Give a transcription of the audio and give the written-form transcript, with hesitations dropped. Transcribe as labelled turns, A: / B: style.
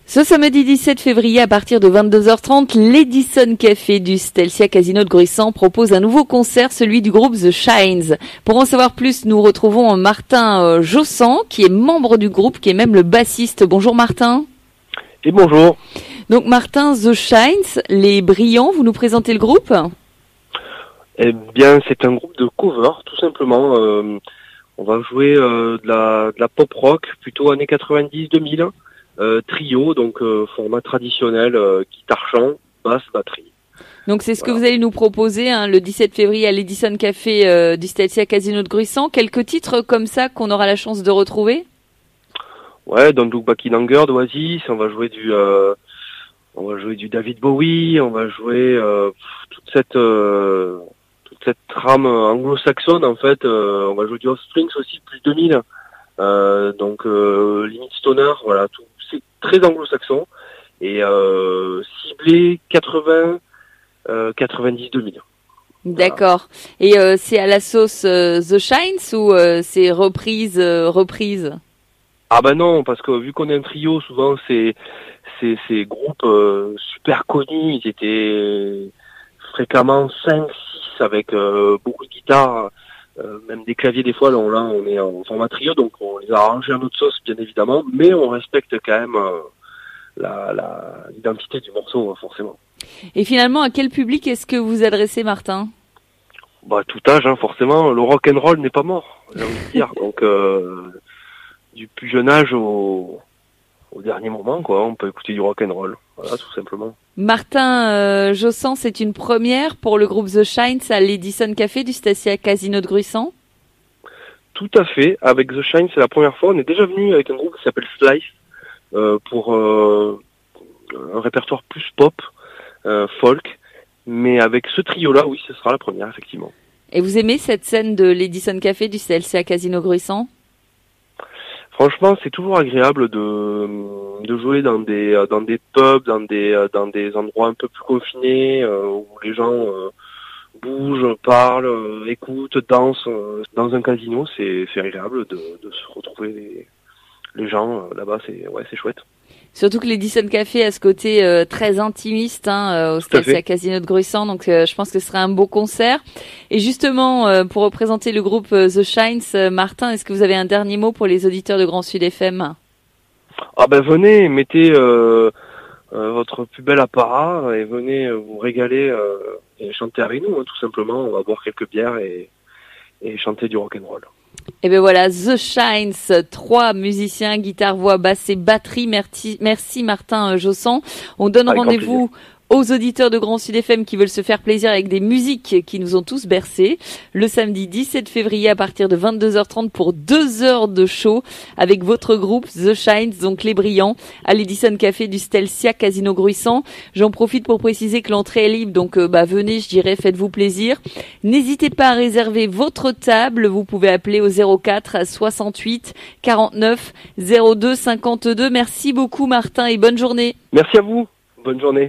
A: Ce samedi 17 février à partir de 22h30, l'Edison Café du Stelcia Casino de Gruissan propose un nouveau concert, celui du groupe The Shines. Pour en savoir plus, nous retrouvons Martin Jossan, qui est membre du groupe, qui est même le bassiste. Bonjour Martin.
B: Et bonjour.
A: Donc Martin, The Shines, les Brillants, vous nous présentez le groupe ?
B: Eh bien, c'est un groupe de cover, tout simplement. On va jouer de la pop rock, plutôt années 90-2000. Trio, donc format traditionnel, guitare-chant, basse, batterie.
A: Donc c'est ce que vous allez nous proposer le 17 février à l'Edison Café du Stelcia Casino de Gruissan. Quelques titres comme ça qu'on aura la chance de retrouver ?
B: Ouais, Don't Look Back in Anger d'Oasis, on va jouer du David Bowie, on va jouer toute cette trame anglo-saxonne en fait. On va jouer du Offspring aussi, plus 2000. Donc limite stoner, voilà, tout c'est très anglo-saxon et ciblé 80 90 2000.
A: D'accord. Voilà. Et c'est à la sauce The Shines ou c'est reprise
B: Ah ben non, parce que vu qu'on est un trio, souvent ces groupes super connus, ils étaient fréquemment 5 6 avec beaucoup de guitares. Même des claviers des fois, là on est en format trio, donc on les a arrangés à notre sauce bien évidemment, mais on respecte quand même l'identité du morceau forcément.
A: Et finalement, à quel public est-ce que vous adressez, Martin ?
B: Bah tout âge, forcément. Le rock and roll n'est pas mort, j'ai envie de dire. Donc du plus jeune âge au dernier moment, quoi. On peut écouter du rock and roll, voilà, tout simplement.
A: Martin Jossan, c'est une première pour le groupe The Shines à l'Edison Café du Stelcia Casino de Gruissan.
B: Tout à fait. Avec The Shines, c'est la première fois. On est déjà venu avec un groupe qui s'appelle Slice pour un répertoire plus pop, folk. Mais avec ce trio-là, oui, ce sera la première, effectivement.
A: Et vous aimez cette scène de l'Edison Café du Stelcia Casino Gruissan ?
B: Franchement, c'est toujours agréable de jouer dans des pubs, dans des endroits un peu plus confinés, où les gens bougent, parlent, écoutent, dansent. Dans un casino, c'est agréable de se retrouver les gens là-bas, c'est chouette.
A: Surtout que l'Edison Café a ce côté très intimiste au Stelcia Casino de Gruissan, donc je pense que ce sera un beau concert. Et justement, pour représenter le groupe The Shines, Martin, est-ce que vous avez un dernier mot pour les auditeurs de Grand Sud FM ?
B: Ah ben venez, mettez votre plus bel apparat et venez vous régaler et chanter avec nous, tout simplement. On va boire quelques bières et chanter du rock'n'roll.
A: Et ben voilà, The Shines, 3 musiciens, guitare, voix, basse et batterie. Merci Martin Jossan. On donne rendez-vous aux auditeurs de Grand Sud FM qui veulent se faire plaisir avec des musiques qui nous ont tous bercés. Le samedi 17 février à partir de 22h30 pour 2 heures de show avec votre groupe The Shines, donc les Brillants, à l'Edison Café du Stelcia Casino Gruissan. J'en profite pour préciser que l'entrée est libre, donc venez, je dirais, faites-vous plaisir. N'hésitez pas à réserver votre table. Vous pouvez appeler au 04 68 49 02 52. Merci beaucoup Martin et bonne journée.
B: Merci à vous. Bonne journée.